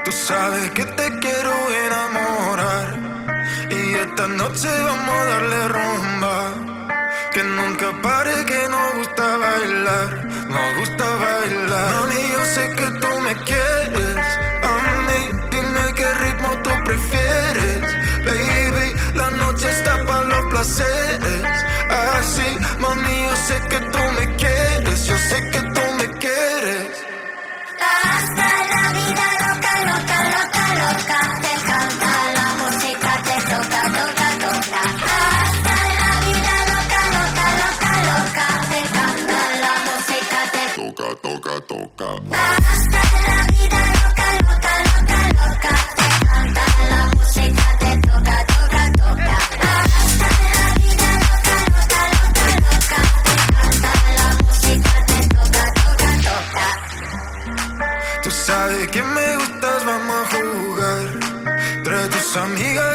Tú sabes que te quiero enamorar y esta noche vamos a darle rumba. Que nunca pare, que nos gusta bailar, nos gusta bailar. Mami, yo sé que tú me quieres a mí, dime qué ritmo tú prefieres. Baby, la noche está para los placeres. Así, mami, yo sé que tú me quieres, yo sé que tú me quieres. Hasta la vida loca, loca, loca, loca. Te encanta la música, te toca, toca, toca. Hasta la vida loca, loca, loca, loca. Te encanta la música, te Toca, toca, toca. hasta la vida loca, loca, loca, loca. Te encanta la música, te toca, toca, toca. Hasta la vida loca, loca, loca, loca. Te encanta la música, te toca, toca, toca. Tú sabes que me gustas, vamos a jugar. Trae tus amigas